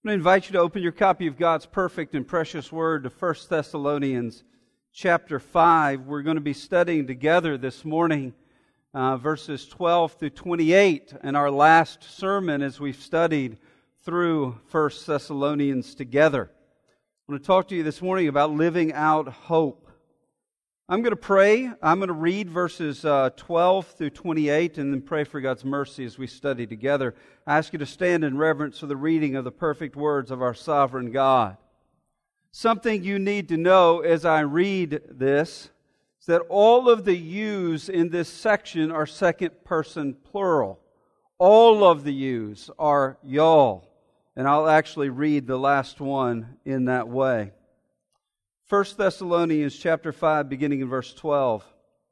I'm going to invite you to open your copy of God's perfect and precious Word to 1 Thessalonians chapter 5. We're going to be studying together this morning verses 12 through 28 in our last sermon as we've studied through 1 Thessalonians together. I want to talk to you this morning about living out hope. I'm going to pray. I'm going to read verses 12 through 28 and then pray for God's mercy as we study together. I ask you to stand in reverence for the reading of the perfect words of our sovereign God. Something you need to know as I read this is that all of the yous in this section are second person plural. All of the yous are y'all. And I'll actually read the last one in that way. 1 Thessalonians chapter 5, beginning in verse 12.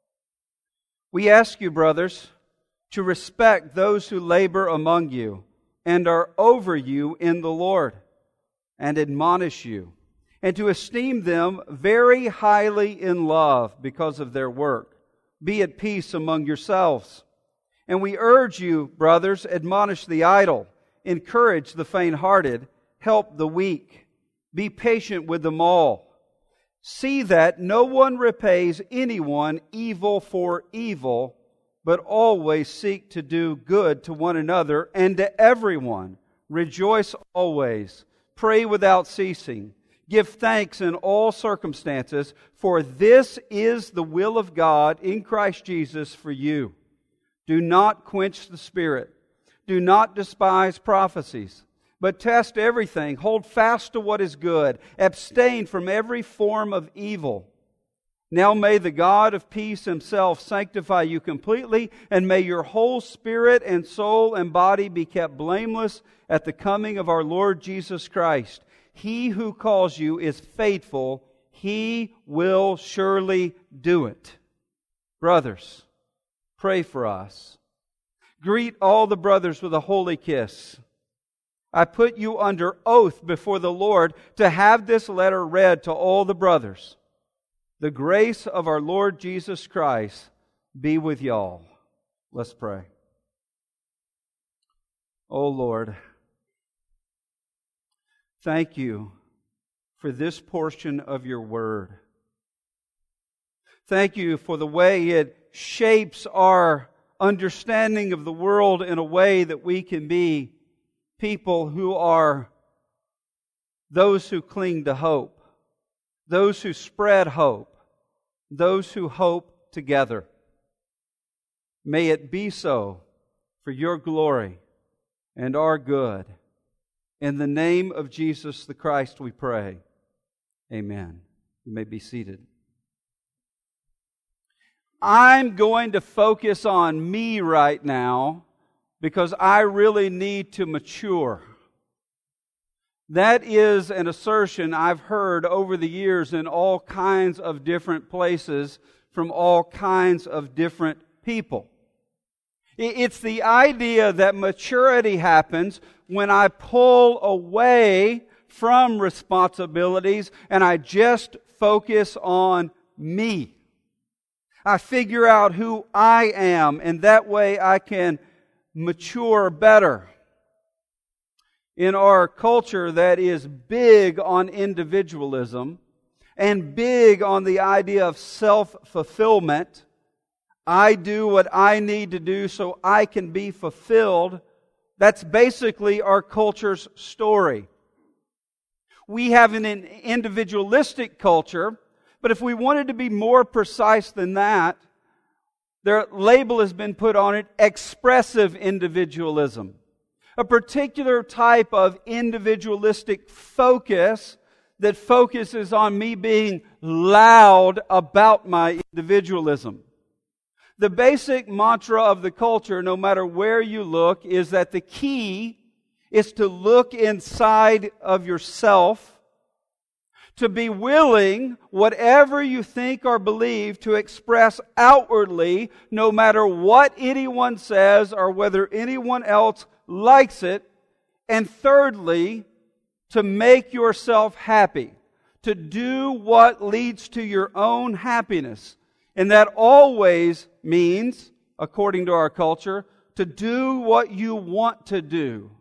We ask you, brothers, to respect those who labor among you and are over you in the Lord and admonish you, and to esteem them very highly in love because of their work. Be at peace among yourselves. And we urge you, brothers, admonish the idle, encourage the faint-hearted, help the weak, be patient with them all. See that no one repays anyone evil for evil, but always seek to do good to one another and to everyone. Rejoice always. Pray without ceasing. Give thanks in all circumstances, for this is the will of God in Christ Jesus for you. Do not quench the Spirit. Do not despise prophecies. But test everything, hold fast to what is good, abstain from every form of evil. Now may the God of peace Himself sanctify you completely, and may your whole spirit and soul and body be kept blameless at the coming of our Lord Jesus Christ. He who calls you is faithful. He will surely do it. Brothers, pray for us. Greet all the brothers with a holy kiss. I put you under oath before the Lord to have this letter read to all the brothers. The grace of our Lord Jesus Christ be with y'all. Let's pray. Oh Lord, thank you for this portion of your word. Thank you for the way it shapes our understanding of the world in a way that we can be people who are those who cling to hope, those who spread hope, those who hope together. May it be so for your glory and our good. In the name of Jesus the Christ we pray. Amen. You may be seated. I'm going to focus on me right now because I really need to mature. That is an assertion I've heard over the years in all kinds of different places from all kinds of different people. It's the idea that maturity happens when I pull away from responsibilities and I just focus on me. I figure out who I am, and that way I can mature better. In our culture that is big on individualism and big on the idea of self-fulfillment, I do what I need to do so I can be fulfilled. That's basically our culture's story. We have an individualistic culture, but if we wanted to be more precise than that, their label has been put on it, expressive individualism. A particular type of individualistic focus that focuses on me being loud about my individualism. The basic mantra of the culture, no matter where you look, is that the key is to look inside of yourself, to be willing, whatever you think or believe, to express outwardly, no matter what anyone says or whether anyone else likes it. And thirdly, to make yourself happy, to do what leads to your own happiness. And that always means, according to our culture, to do what you want to do.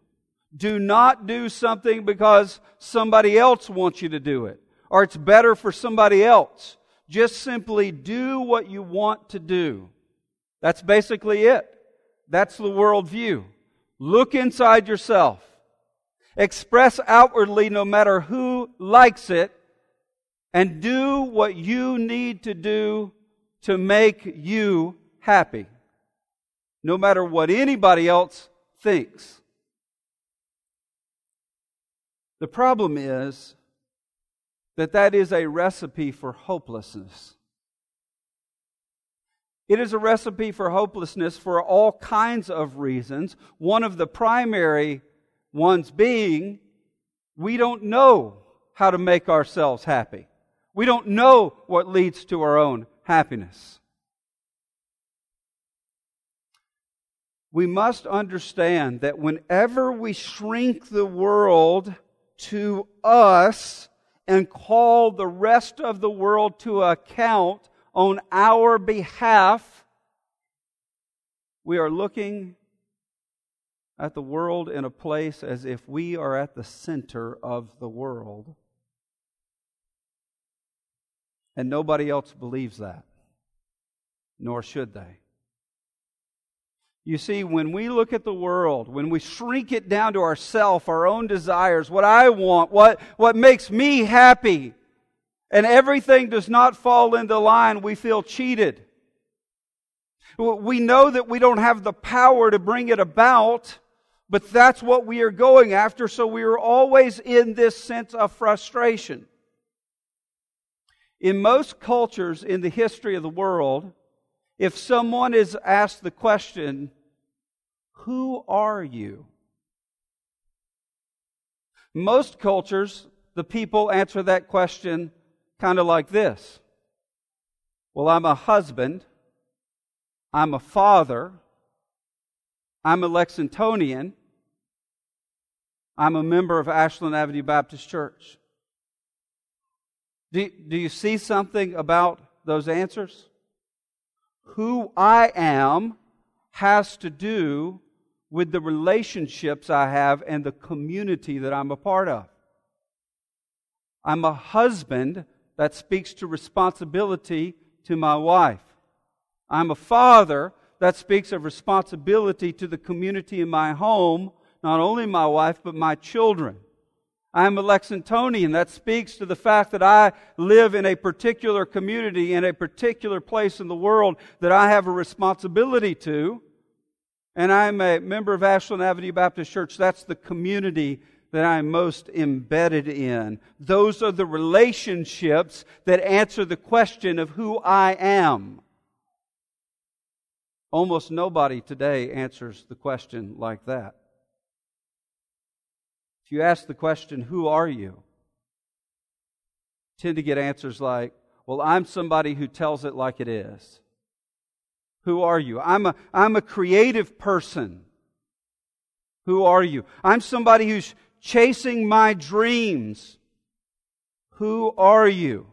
Do not do something because somebody else wants you to do it, or it's better for somebody else. Just simply do what you want to do. That's basically it. That's the worldview. Look inside yourself. Express outwardly no matter who likes it, and do what you need to do to make you happy, no matter what anybody else thinks. The problem is that is a recipe for hopelessness. It is a recipe for hopelessness for all kinds of reasons. One of the primary ones being, we don't know how to make ourselves happy. We don't know what leads to our own happiness. We must understand that whenever we shrink the world to us and call the rest of the world to account on our behalf, we are looking at the world in a place as if we are at the center of the world. And nobody else believes that, nor should they. You see, when we look at the world, when we shrink it down to ourself, our own desires, what I want, what makes me happy, and everything does not fall into line, we feel cheated. We know that we don't have the power to bring it about, but that's what we are going after, so we are always in this sense of frustration. In most cultures in the history of the world, if someone is asked the question, "Who are you?" Most cultures, the people answer that question kind of like this. Well, I'm a husband. I'm a father. I'm a Lexingtonian. I'm a member of Ashland Avenue Baptist Church. Do you see something about those answers? Who I am has to do with the relationships I have and the community that I'm a part of. I'm a husband that speaks to responsibility to my wife. I'm a father that speaks of responsibility to the community in my home, not only my wife, but my children. I'm a Lexingtonian that speaks to the fact that I live in a particular community, in a particular place in the world that I have a responsibility to. And I'm a member of Ashland Avenue Baptist Church. That's the community that I'm most embedded in. Those are the relationships that answer the question of who I am. Almost nobody today answers the question like that. If you ask the question, "Who are you?" you tend to get answers like, "Well, I'm somebody who tells it like it is." Who are you? I'm a creative person. Who are you? I'm somebody who's chasing my dreams. Who are you?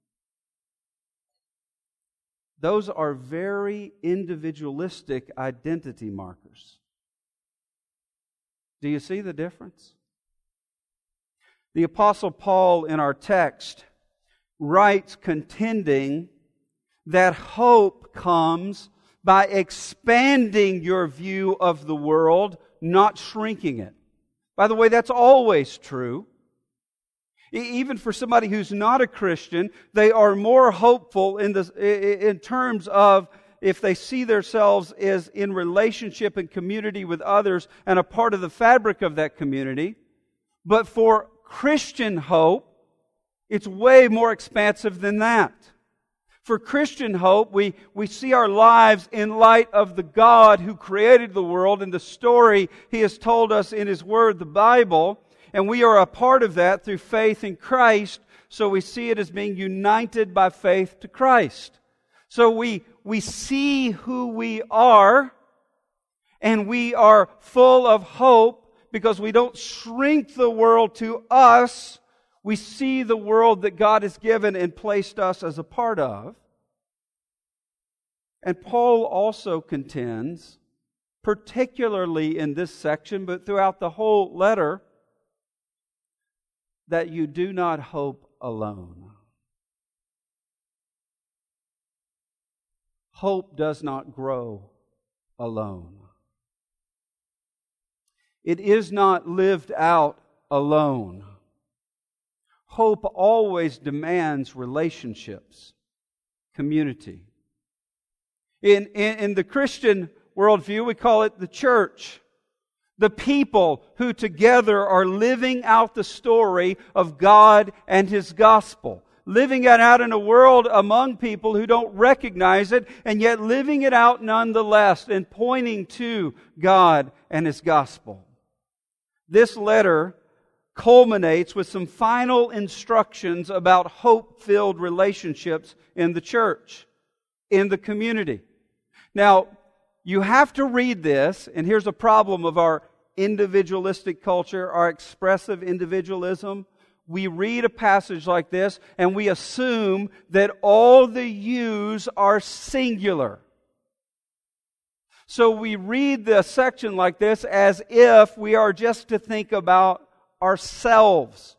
Those are very individualistic identity markers. Do you see the difference? The Apostle Paul in our text writes contending that hope comes by expanding your view of the world, not shrinking it. By the way, that's always true. Even for somebody who's not a Christian, they are more hopeful in terms of if they see themselves as in relationship and community with others and a part of the fabric of that community. But for Christian hope, it's way more expansive than that. For Christian hope, we see our lives in light of the God who created the world and the story He has told us in His Word, the Bible, and we are a part of that through faith in Christ, so we see it as being united by faith to Christ. So we see who we are, and we are full of hope because we don't shrink the world to us. We see the world that God has given and placed us as a part of. And Paul also contends particularly in this section, but throughout the whole letter, that you do not hope alone. Hope does not grow alone. It is not lived out alone. Hope always demands relationships, community. In the Christian worldview, we call it the church. The people who together are living out the story of God and His gospel. Living it out in a world among people who don't recognize it, and yet living it out nonetheless and pointing to God and His gospel. This letter culminates with some final instructions about hope-filled relationships in the church, in the community. Now, you have to read this, and here's a problem of our individualistic culture, our expressive individualism. We read a passage like this, and we assume that all the yous are singular. So we read the section like this as if we are just to think about ourselves.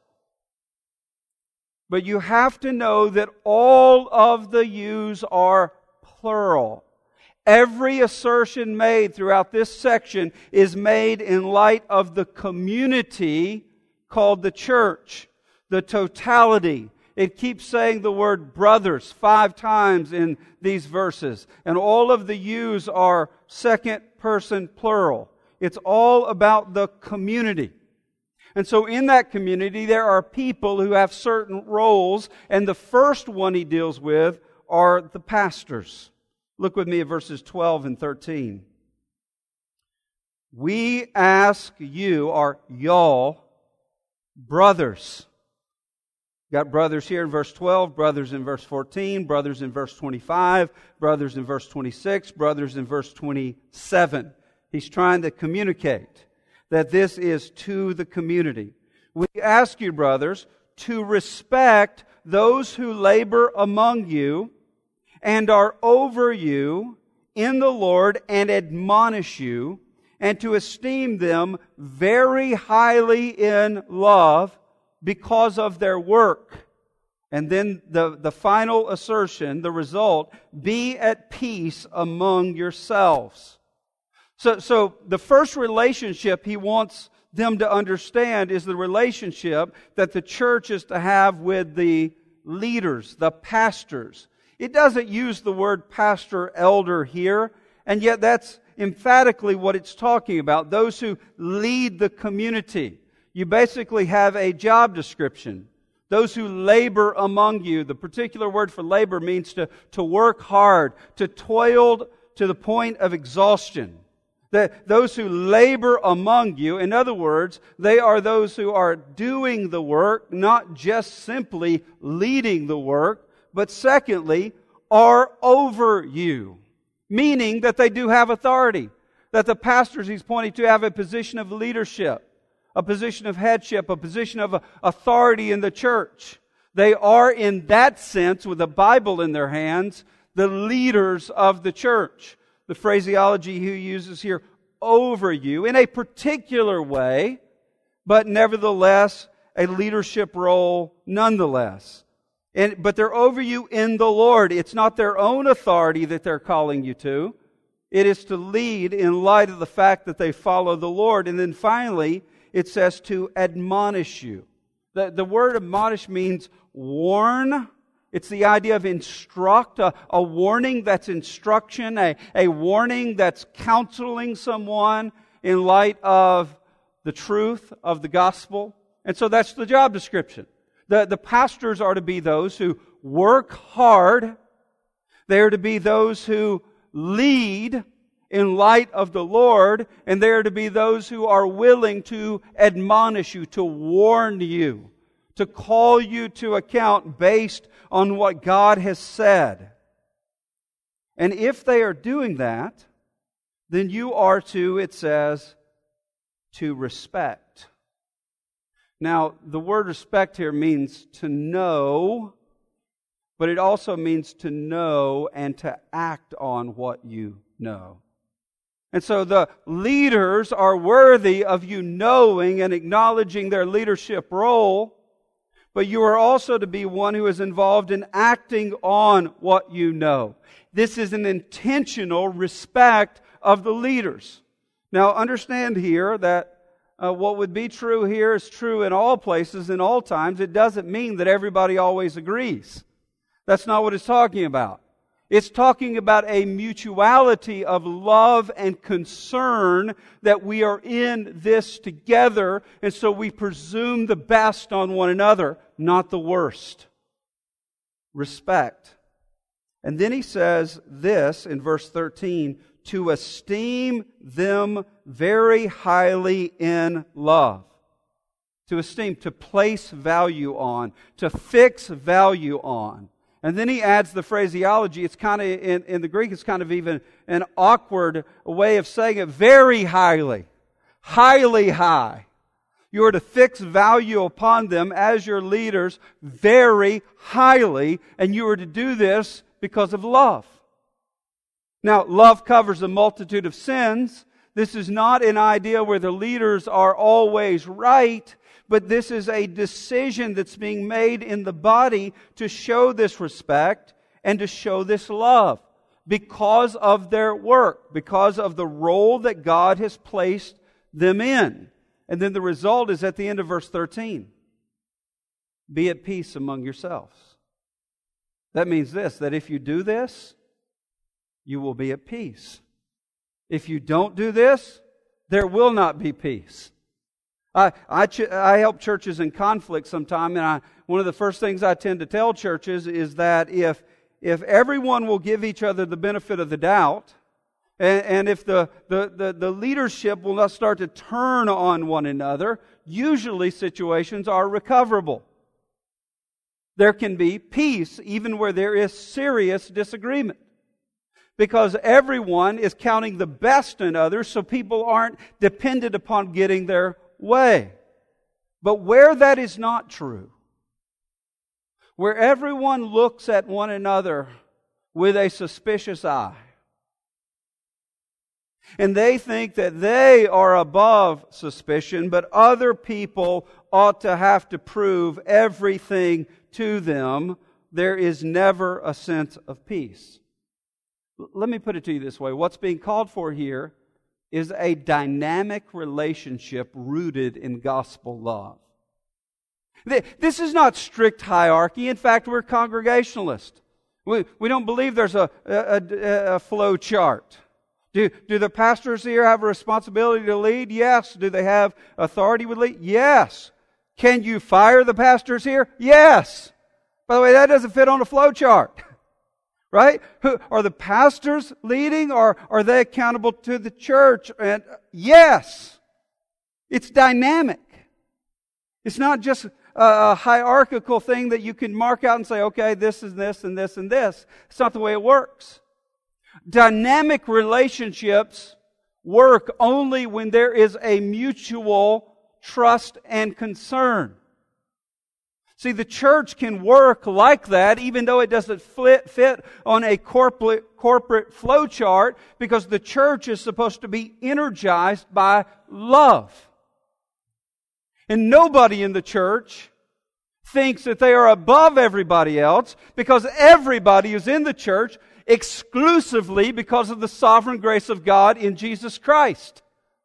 But you have to know that all of the yous are plural. Every assertion made throughout this section is made in light of the community called the church, the totality. It keeps saying the word brothers 5 times in these verses, and all of the yous are second person plural. It's all about the community. And so in that community, there are people who have certain roles, and the first one he deals with are the pastors. Look with me at verses 12 and 13. We ask you, or y'all, brothers. Got brothers here in verse 12, brothers in verse 14, brothers in verse 25, brothers in verse 26, brothers in verse 27. He's trying to communicate that this is to the community. We ask you, brothers, to respect those who labor among you and are over you in the Lord and admonish you, and to esteem them very highly in love because of their work. And then the final assertion, the result, be at peace among yourselves. So the first relationship he wants them to understand is the relationship that the church is to have with the leaders, the pastors. It doesn't use the word pastor, elder here, and yet that's emphatically what it's talking about. Those who lead the community. You basically have a job description. Those who labor among you. The particular word for labor means to work hard, to toil to the point of exhaustion. Those who labor among you, in other words, they are those who are doing the work, not just simply leading the work, but secondly, are over you. Meaning that they do have authority. That the pastors he's pointing to have a position of leadership, a position of headship, a position of authority in the church. They are, in that sense, with a Bible in their hands, the leaders of the church. The phraseology he uses here, over you, in a particular way, but nevertheless, a leadership role nonetheless. But they're over you in the Lord. It's not their own authority that they're calling you to. It is to lead in light of the fact that they follow the Lord. And then finally, it says to admonish you. The word admonish means warn. It's the idea of instruct, a warning that's instruction, a warning that's counseling someone in light of the truth of the gospel. And so that's the job description. The pastors are to be those who work hard. They are to be those who lead in light of the Lord. And they are to be those who are willing to admonish you, to warn you, to call you to account based on what God has said. And if they are doing that, then you are to, it says, to respect. Now, the word respect here means to know, but it also means to know and to act on what you know. And so the leaders are worthy of you knowing and acknowledging their leadership role, but you are also to be one who is involved in acting on what you know. This is an intentional respect of the leaders. Now understand here that what would be true here is true in all places, in all times. It doesn't mean that everybody always agrees. That's not what it's talking about. It's talking about a mutuality of love and concern that we are in this together, and so we presume the best on one another, not the worst. Respect. And then he says this in verse 13, to esteem them very highly in love. To esteem, to place value on, to fix value on. And then he adds the phraseology. It's kind of, in the Greek, it's kind of even an awkward way of saying it. Very highly. Highly high. You are to fix value upon them as your leaders very highly. And you are to do this because of love. Now, love covers a multitude of sins. This is not an idea where the leaders are always right, but this is a decision that's being made in the body to show this respect and to show this love because of their work, because of the role that God has placed them in. And then the result is at the end of verse 13. Be at peace among yourselves. That means this, that if you do this, you will be at peace. If you don't do this, there will not be peace. I help churches in conflict sometime, and one of the first things I tend to tell churches is that if everyone will give each other the benefit of the doubt, and if the leadership will not start to turn on one another, usually situations are recoverable. There can be peace even where there is serious disagreement. Because everyone is counting the best in others, so people aren't dependent upon getting their way. But where that is not true, where everyone looks at one another with a suspicious eye, and they think that they are above suspicion, but other people ought to have to prove everything to them, there is never a sense of peace. Let me put it to you this way. What's being called for here is a dynamic relationship rooted in gospel love. This is not strict hierarchy. In fact, we're Congregationalist. We don't believe there's a flow chart. Do the pastors here have a responsibility to lead? Yes. Do they have authority to lead? Yes. Can you fire the pastors here? Yes. By the way, that doesn't fit on a flow chart. Right? Are the pastors leading, or are they accountable to the church? And yes. It's dynamic. It's not just a hierarchical thing that you can mark out and say, okay, this is this and this and this. It's not the way it works. Dynamic relationships work only when there is a mutual trust and concern. See, the church can work like that even though it doesn't fit on a corporate flow chart, because the church is supposed to be energized by love. And nobody in the church thinks that they are above everybody else, because everybody is in the church exclusively because of the sovereign grace of God in Jesus Christ.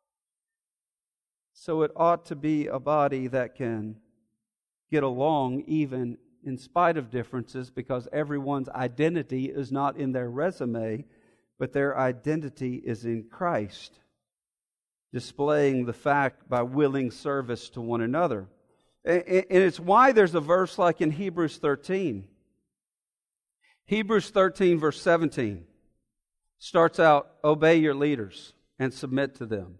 So it ought to be a body that can get along even in spite of differences, because everyone's identity is not in their resume, but their identity is in Christ, displaying the fact by willing service to one another. And it's why there's a verse like in Hebrews 13. Hebrews 13 verse 17 starts out, obey your leaders and submit to them.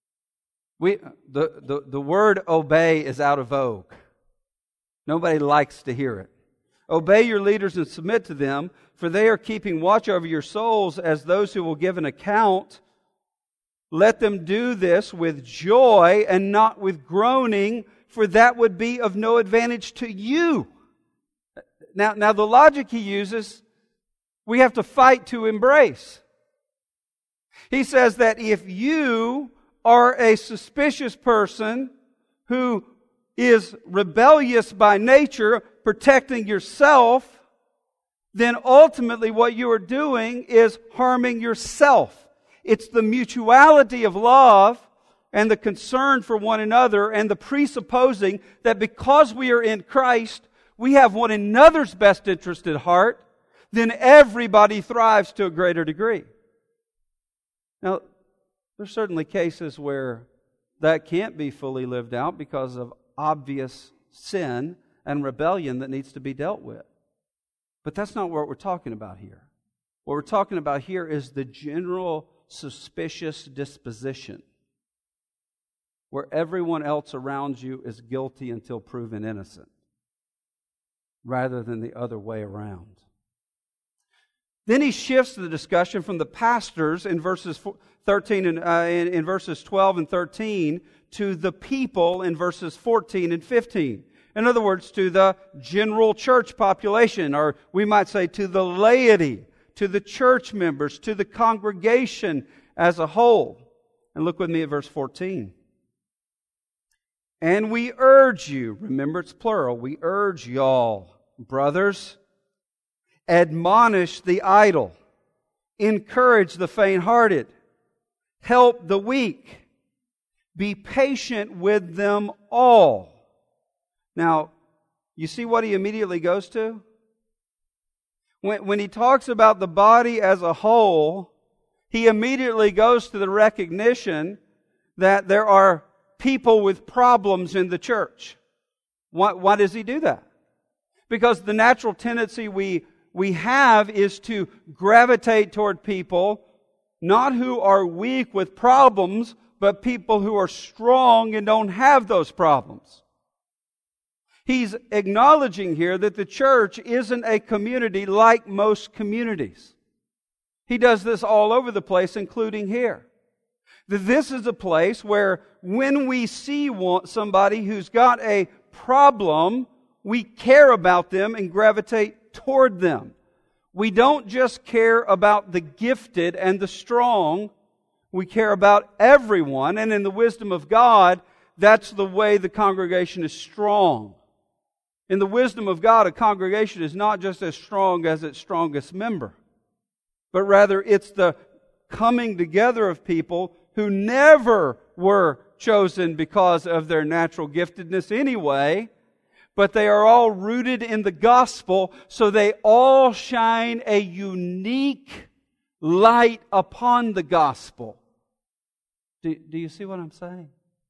The word obey is out of vogue. Nobody likes to hear it. Obey your leaders and submit to them, for they are keeping watch over your souls as those who will give an account. Let them do this with joy and not with groaning, for that would be of no advantage to you. Now the logic he uses, we have to fight to embrace. He says that if you are a suspicious person who is rebellious by nature, protecting yourself, then ultimately what you are doing is harming yourself. It's the mutuality of love and the concern for one another and the presupposing that because we are in Christ, we have one another's best interest at heart, then everybody thrives to a greater degree. Now, there's certainly cases where that can't be fully lived out because of obvious sin and rebellion that needs to be dealt with. But that's not what we're talking about here. What we're talking about here is the general suspicious disposition, where everyone else around you is guilty until proven innocent, rather than the other way around. Then he shifts the discussion from the pastors in verses 13 and in verses 12 and 13 to the people in verses 14 and 15. In other words, to the general church population, or we might say to the laity, to the church members, to the congregation as a whole. And look with me at verse 14. And we urge you, remember it's plural, we urge y'all, brothers, admonish the idle, encourage the faint-hearted, help the weak, be patient with them all. Now, you see what he immediately goes to? When he talks about the body as a whole, he immediately goes to the recognition that there are people with problems in the church. Why does he do that? Because the natural tendency we have is to gravitate toward people not who are weak with problems, but people who are strong and don't have those problems. He's acknowledging here that the church isn't a community like most communities. He does this all over the place, including here. That this is a place where when we see somebody who's got a problem, we care about them and gravitate toward them. We don't just care about the gifted and the strong. We care about everyone. And in the wisdom of God, that's the way the congregation is strong. In the wisdom of God, a congregation is not just as strong as its strongest member, but rather it's the coming together of people who never were chosen because of their natural giftedness anyway, but they are all rooted in the gospel, so they all shine a unique light upon the gospel. Do you see what I'm saying?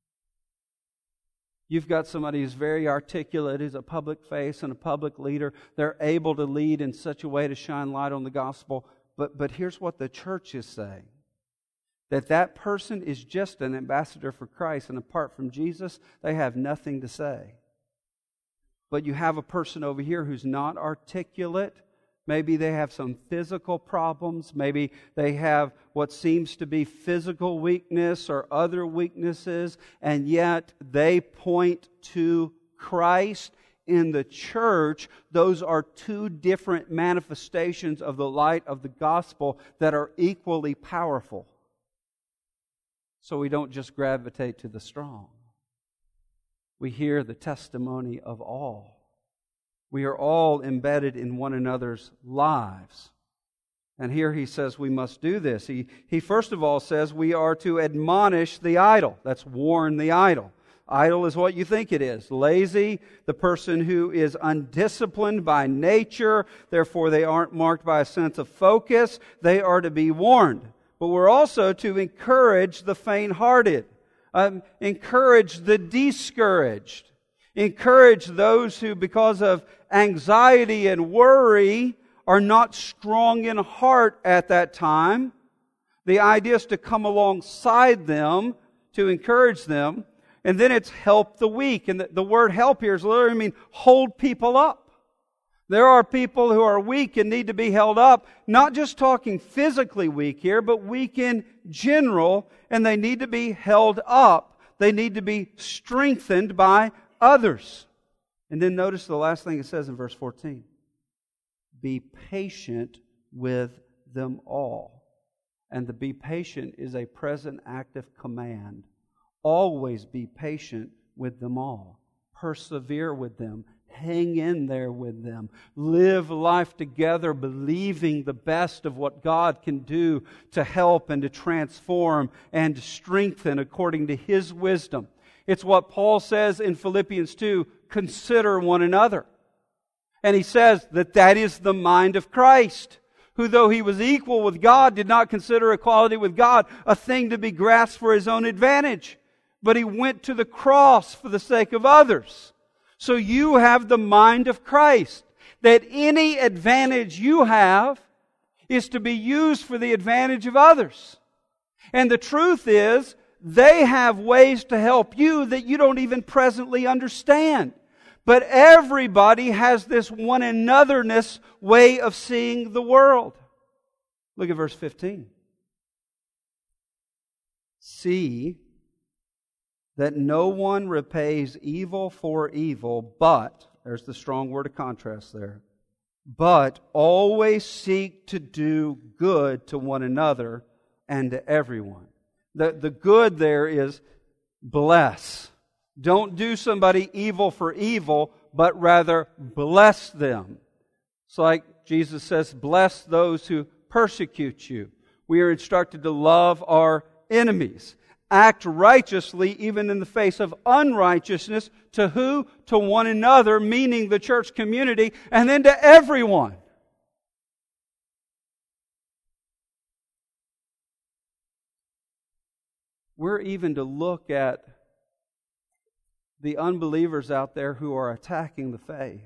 You've got somebody who's very articulate, who's a public face and a public leader. They're able to lead in such a way to shine light on the gospel. But here's what the church is saying. That person is just an ambassador for Christ, and apart from Jesus, they have nothing to say. But you have a person over here who's not articulate. Maybe they have some physical problems. Maybe they have what seems to be physical weakness or other weaknesses, and yet they point to Christ. In the church, those are two different manifestations of the light of the gospel that are equally powerful. So we don't just gravitate to the strong. We hear the testimony of all. We are all embedded in one another's lives. And here he says we must do this. He first of all says we are to admonish the idle. That's warn the idle. Idle is what you think it is. Lazy, the person who is undisciplined by nature, therefore they aren't marked by a sense of focus. They are to be warned. But we're also to encourage the faint-hearted, encourage the discouraged, encourage those who, because of anxiety and worry, are not strong in heart at that time. The idea is to come alongside them, to encourage them. And then it's help the weak. And the word help here is literally mean hold people up. There are people who are weak and need to be held up, not just talking physically weak here, but weak in general, and they need to be held up. They need to be strengthened by others. And then notice the last thing it says in verse 14. Be patient with them all. And the be patient is a present active command. Always be patient with them all. Persevere with them. Hang in there with them. Live life together believing the best of what God can do to help and to transform and to strengthen according to His wisdom. It's what Paul says in Philippians 2, consider one another. And he says that is the mind of Christ, who though He was equal with God, did not consider equality with God a thing to be grasped for His own advantage. But He went to the cross for the sake of others. So you have the mind of Christ, that any advantage you have is to be used for the advantage of others. And the truth is, they have ways to help you that you don't even presently understand. But everybody has this one anotherness way of seeing the world. Look at verse 15. See that no one repays evil for evil, but, there's the strong word of contrast there, but always seek to do good to one another and to everyone. The good there is bless. Don't do somebody evil for evil, but rather bless them. It's like Jesus says, bless those who persecute you. We are instructed to love our enemies. Act righteously even in the face of unrighteousness. To who? To one another, meaning the church community, and then to everyone. We're even to look at the unbelievers out there who are attacking the faith.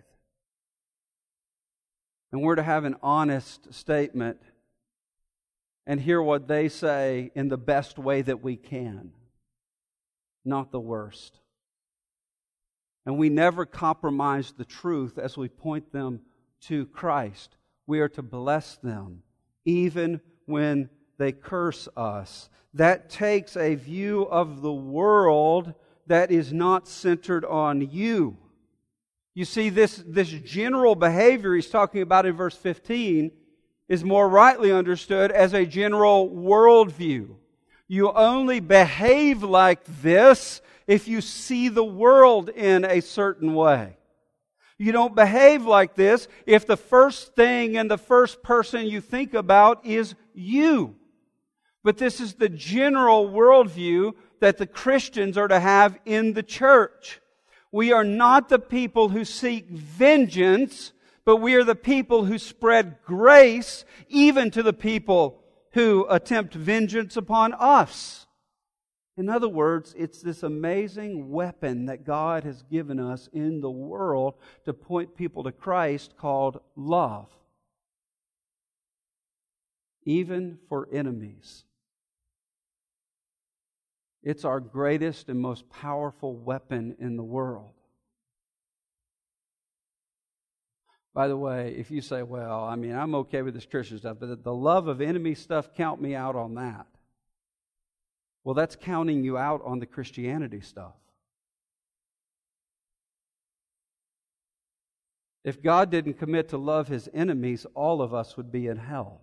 And we're to have an honest statement and hear what they say in the best way that we can, not the worst. And we never compromise the truth as we point them to Christ. We are to bless them, even when they curse us. That takes a view of the world that is not centered on you. You see, this general behavior he's talking about in verse 15 is more rightly understood as a general worldview. You only behave like this if you see the world in a certain way. You don't behave like this if the first thing and the first person you think about is you. But this is the general worldview that the Christians are to have in the church. We are not the people who seek vengeance, but we are the people who spread grace even to the people who attempt vengeance upon us. In other words, it's this amazing weapon that God has given us in the world to point people to Christ called love. Even for enemies. It's our greatest and most powerful weapon in the world. By the way, if you say, well, I'm okay with this Christian stuff, but the love of enemy stuff, count me out on that. Well, that's counting you out on the Christianity stuff. If God didn't commit to love His enemies, all of us would be in hell.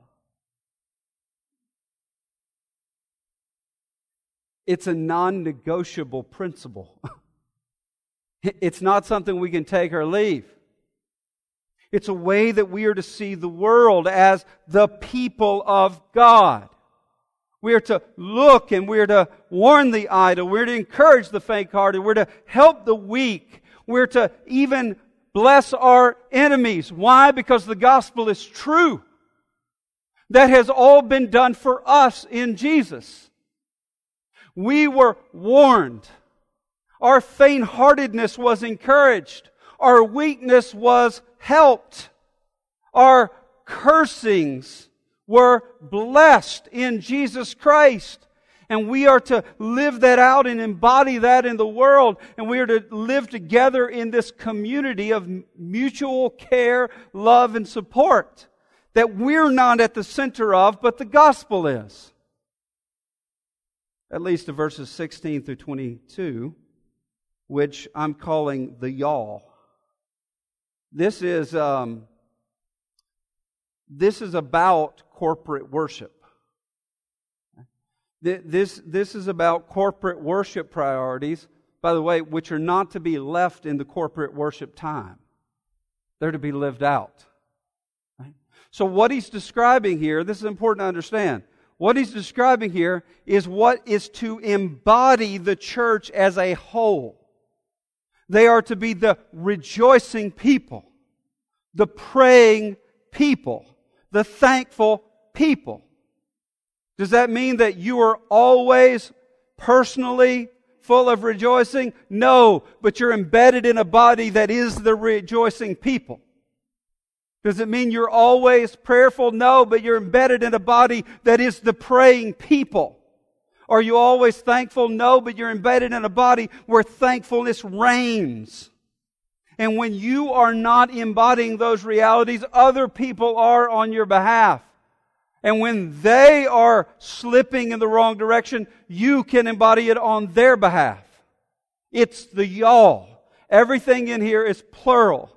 It's a non-negotiable principle. It's not something we can take or leave. It's a way that we are to see the world as the people of God. We are to look and we are to warn the idle. We're to encourage the faint-hearted. We're to help the weak. We're to even bless our enemies. Why? Because the gospel is true. That has all been done for us in Jesus. We were warned. Our faint-heartedness was encouraged. Our weakness was helped. Our cursings were blessed in Jesus Christ. And we are to live that out and embody that in the world. And we are to live together in this community of mutual care, love, and support that we're not at the center of, but the gospel is. At least to verses 16 through 22, which I'm calling the y'all. This is about corporate worship. This is about corporate worship priorities, by the way, which are not to be left in the corporate worship time. They're to be lived out. Right? So what he's describing here, this is important to understand. What he's describing here is what is to embody the church as a whole. They are to be the rejoicing people, the praying people, the thankful people. Does that mean that you are always personally full of rejoicing? No, but you're embedded in a body that is the rejoicing people. Does it mean you're always prayerful? No, but you're embedded in a body that is the praying people. Are you always thankful? No, but you're embedded in a body where thankfulness reigns. And when you are not embodying those realities, other people are on your behalf. And when they are slipping in the wrong direction, you can embody it on their behalf. It's the y'all. Everything in here is plural.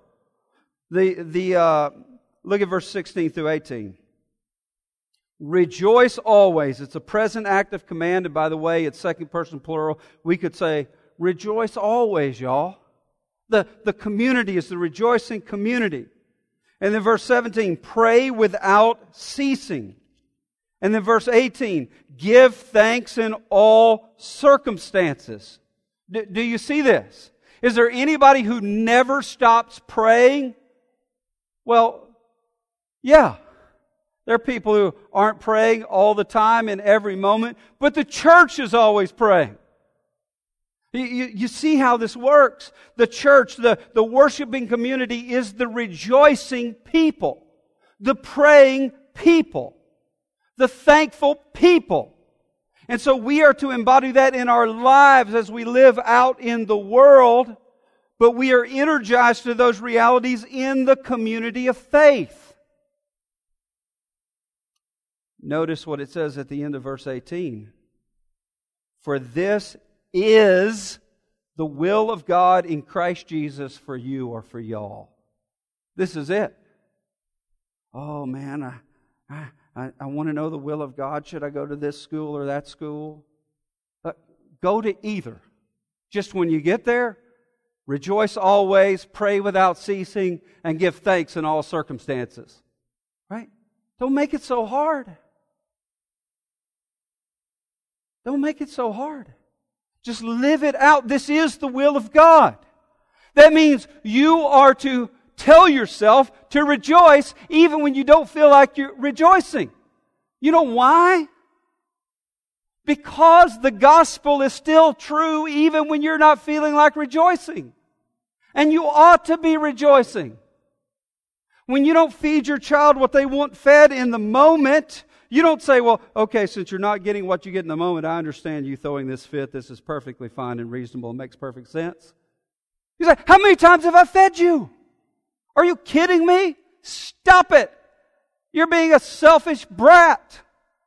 Look at verse 16 through 18. Rejoice always. It's a present active command. And by the way, it's second person plural. We could say, rejoice always, y'all. The community is the rejoicing community. And then verse 17, pray without ceasing. And then verse 18, give thanks in all circumstances. Do you see this? Is there anybody who never stops praying? Well, yeah. There are people who aren't praying all the time in every moment, but the church is always praying. You see how this works. The church, the worshiping community is the rejoicing people, the praying people, the thankful people. And so we are to embody that in our lives as we live out in the world, but we are energized to those realities in the community of faith. Notice what it says at the end of verse 18. For this is the will of God in Christ Jesus for you or for y'all. This is it. Oh man, I want to know the will of God. Should I go to this school or that school? Go to either. Just when you get there, rejoice always, pray without ceasing, and give thanks in all circumstances. Right? Don't make it so hard. Don't make it so hard. Just live it out. This is the will of God. That means you are to tell yourself to rejoice even when you don't feel like you're rejoicing. You know why? Because the gospel is still true even when you're not feeling like rejoicing. And you ought to be rejoicing. When you don't feed your child what they want fed in the moment, you don't say, well, okay, since you're not getting what you get in the moment, I understand you throwing this fit. This is perfectly fine and reasonable. It makes perfect sense. You say, how many times have I fed you? Are you kidding me? Stop it. You're being a selfish brat.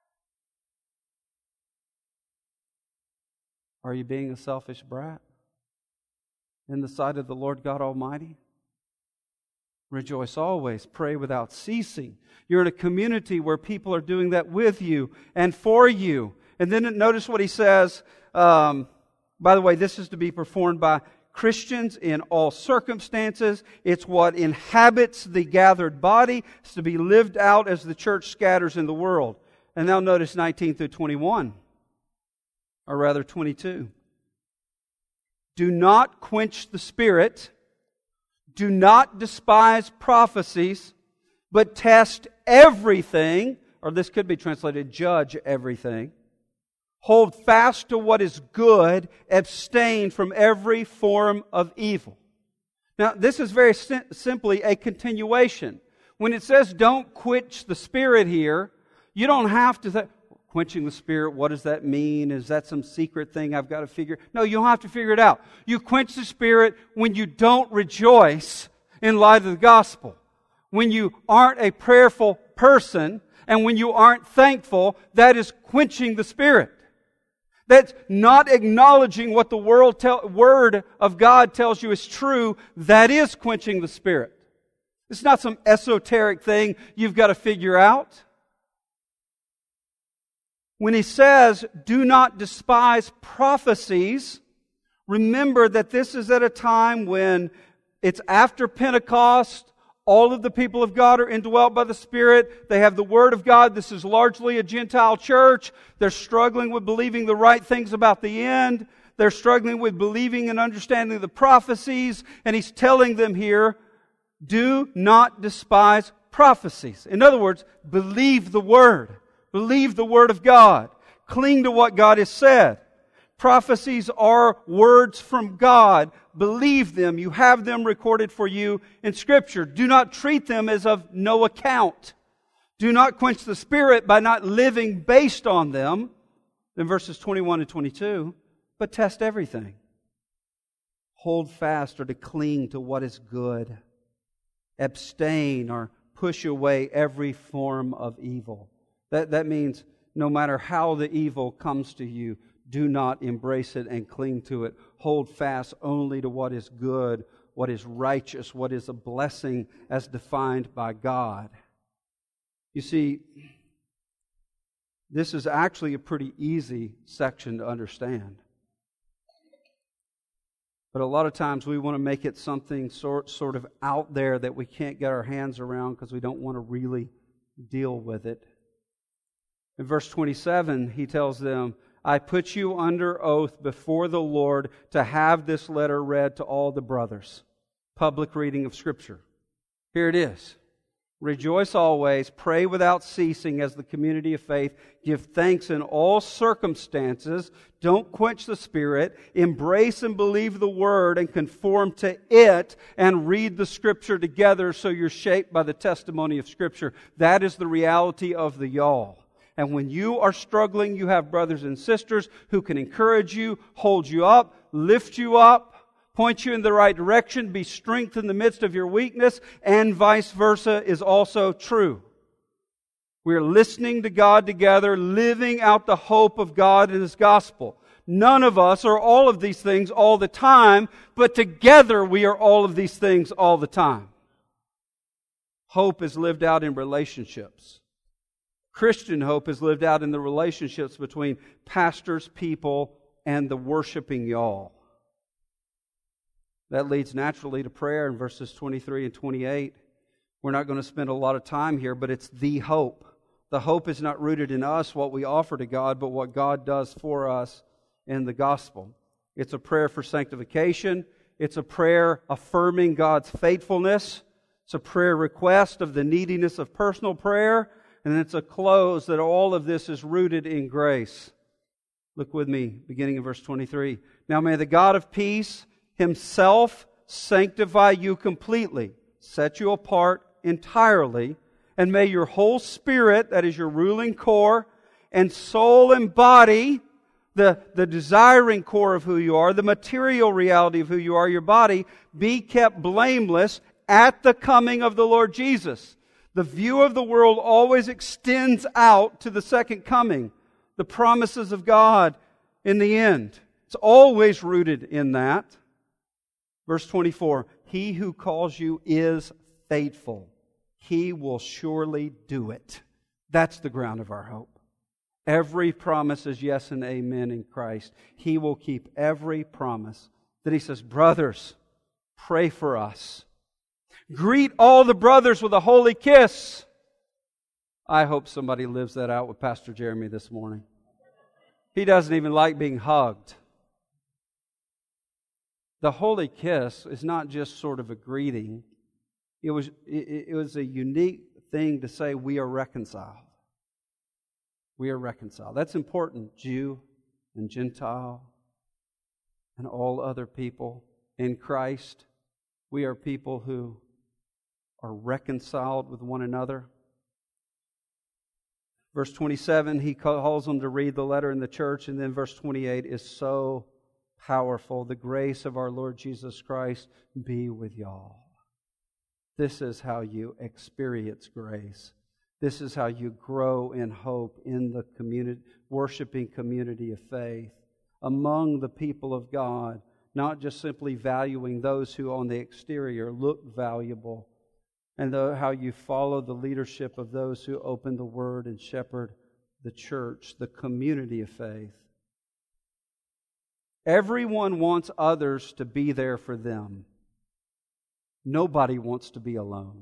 Are you being a selfish brat in the sight of the Lord God Almighty? Rejoice always, pray without ceasing. You're in a community where people are doing that with you and for you. And then notice what he says. By the way, this is to be performed by Christians in all circumstances. It's what inhabits the gathered body. It's to be lived out as the church scatters in the world. And now notice 19 through 21. Or rather 22. Do not quench the Spirit. Do not despise prophecies, but test everything, or this could be translated, judge everything. Hold fast to what is good, abstain from every form of evil. Now, this is very simply a continuation. When it says don't quench the Spirit here, you don't have to say, quenching the Spirit, what does that mean? Is that some secret thing I've got to figure? No, you don't have to figure it out. You quench the Spirit when you don't rejoice in light of the gospel. When you aren't a prayerful person and when you aren't thankful, that is quenching the Spirit. That's not acknowledging what the Word of God tells you is true. That is quenching the Spirit. It's not some esoteric thing you've got to figure out. When he says, do not despise prophecies, remember that this is at a time when it's after Pentecost. All of the people of God are indwelt by the Spirit. They have the Word of God. This is largely a Gentile church. They're struggling with believing the right things about the end. They're struggling with believing and understanding the prophecies. And he's telling them here, do not despise prophecies. In other words, believe the Word. Believe the Word of God. Cling to what God has said. Prophecies are words from God. Believe them. You have them recorded for you in Scripture. Do not treat them as of no account. Do not quench the Spirit by not living based on them. Then verses 21 and 22. But test everything. Hold fast or to cling to what is good. Abstain or push away every form of evil. That means no matter how the evil comes to you, do not embrace it and cling to it. Hold fast only to what is good, what is righteous, what is a blessing as defined by God. You see, this is actually a pretty easy section to understand. But a lot of times we want to make it something sort of out there that we can't get our hands around because we don't want to really deal with it. In verse 27, he tells them, I put you under oath before the Lord to have this letter read to all the brothers. Public reading of Scripture. Here it is. Rejoice always, pray without ceasing as the community of faith, give thanks in all circumstances, don't quench the Spirit, embrace and believe the Word and conform to it, and read the Scripture together so you're shaped by the testimony of Scripture. That is the reality of the y'all. And when you are struggling, you have brothers and sisters who can encourage you, hold you up, lift you up, point you in the right direction, be strength in the midst of your weakness, and vice versa is also true. We're listening to God together, living out the hope of God in His gospel. None of us are all of these things all the time, but together we are all of these things all the time. Hope is lived out in relationships. Christian hope is lived out in the relationships between pastors, people, and the worshiping y'all. That leads naturally to prayer in verses 23 and 28. We're not going to spend a lot of time here, but it's the hope. The hope is not rooted in us, what we offer to God, but what God does for us in the gospel. It's a prayer for sanctification. It's a prayer affirming God's faithfulness. It's a prayer request of the neediness of personal prayer. And it's a close that all of this is rooted in grace. Look with me, beginning in verse 23. Now may the God of peace Himself sanctify you completely, set you apart entirely, and may your whole spirit, that is your ruling core, and soul and body, the desiring core of who you are, the material reality of who you are, your body, be kept blameless at the coming of the Lord Jesus. The view of the world always extends out to the second coming, the promises of God in the end. It's always rooted in that. Verse 24, He who calls you is faithful. He will surely do it. That's the ground of our hope. Every promise is yes and amen in Christ. He will keep every promise. That He says, brothers, pray for us. Greet all the brothers with a holy kiss. I hope somebody lives that out with Pastor Jeremy this morning. He doesn't even like being hugged. The holy kiss is not just sort of a greeting. It was a unique thing to say we are reconciled. We are reconciled. That's important. Jew and Gentile and all other people in Christ. We are people who are reconciled with one another. Verse 27, he calls them to read the letter in the church. And then verse 28 is so powerful. The grace of our Lord Jesus Christ be with y'all. This is how you experience grace. This is how you grow in hope in the community, worshiping community of faith among the people of God, not just simply valuing those who on the exterior look valuable, and how you follow the leadership of those who open the Word and shepherd the church, the community of faith. Everyone wants others to be there for them. Nobody wants to be alone.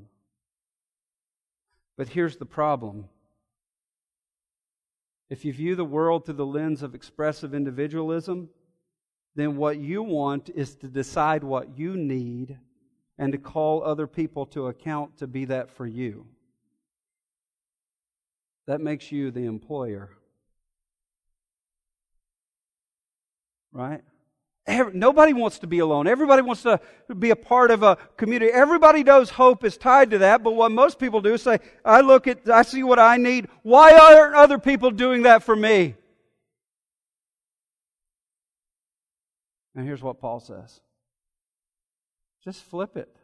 But here's the problem. If you view the world through the lens of expressive individualism, then what you want is to decide what you need and to call other people to account to be that for you. That makes you the employer. Right? Nobody wants to be alone. Everybody wants to be a part of a community. Everybody knows hope is tied to that, but what most people do is say, I see what I need. Why aren't other people doing that for me? And here's what Paul says. Just flip it.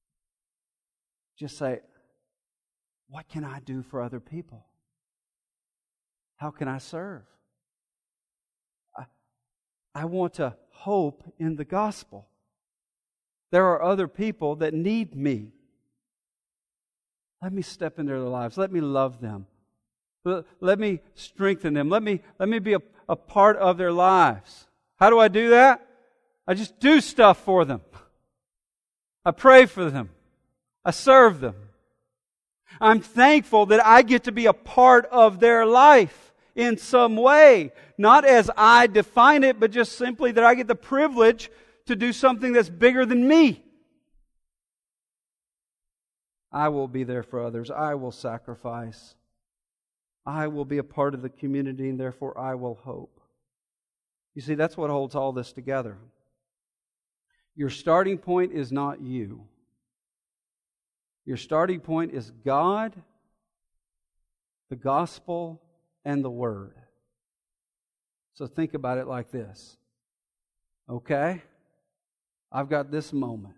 Just say, what can I do for other people? How can I serve? I want to hope in the gospel. There are other people that need me. Let me step into their lives. Let me love them. Let me strengthen them. Let me be a part of their lives. How do I do that? I just do stuff for them. I pray for them. I serve them. I'm thankful that I get to be a part of their life in some way. Not as I define it, but just simply that I get the privilege to do something that's bigger than me. I will be there for others. I will sacrifice. I will be a part of the community, and therefore I will hope. You see, that's what holds all this together. Your starting point is not you. Your starting point is God, the gospel, and the Word. So think about it like this. Okay? I've got this moment.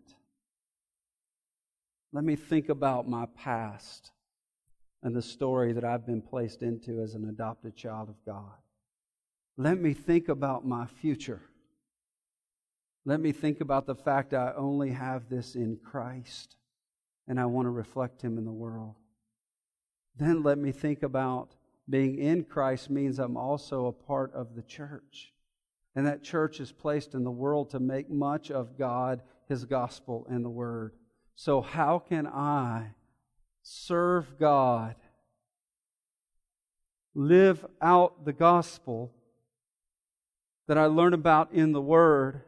Let me think about my past and the story that I've been placed into as an adopted child of God. Let me think about my future. Let me think about the fact I only have this in Christ and I want to reflect Him in the world. Then let me think about being in Christ means I'm also a part of the church. And that church is placed in the world to make much of God, His gospel, and the Word. So how can I serve God, live out the gospel that I learn about in the Word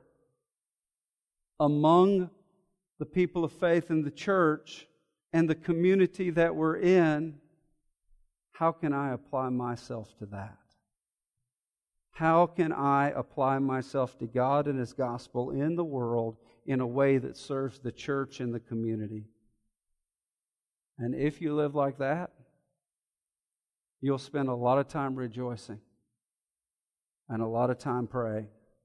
among the people of faith in the church and the community that we're in? How can I apply myself to that? How can I apply myself to God and His gospel in the world in a way that serves the church and the community? And if you live like that, you'll spend a lot of time rejoicing and a lot of time praying.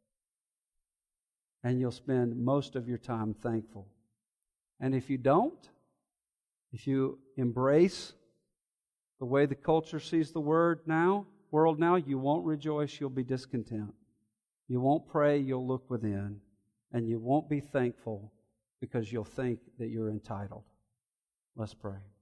And you'll spend most of your time thankful. And if you don't, if you embrace the way the culture sees the world now, you won't rejoice, you'll be discontent. You won't pray, you'll look within. And you won't be thankful because you'll think that you're entitled. Let's pray.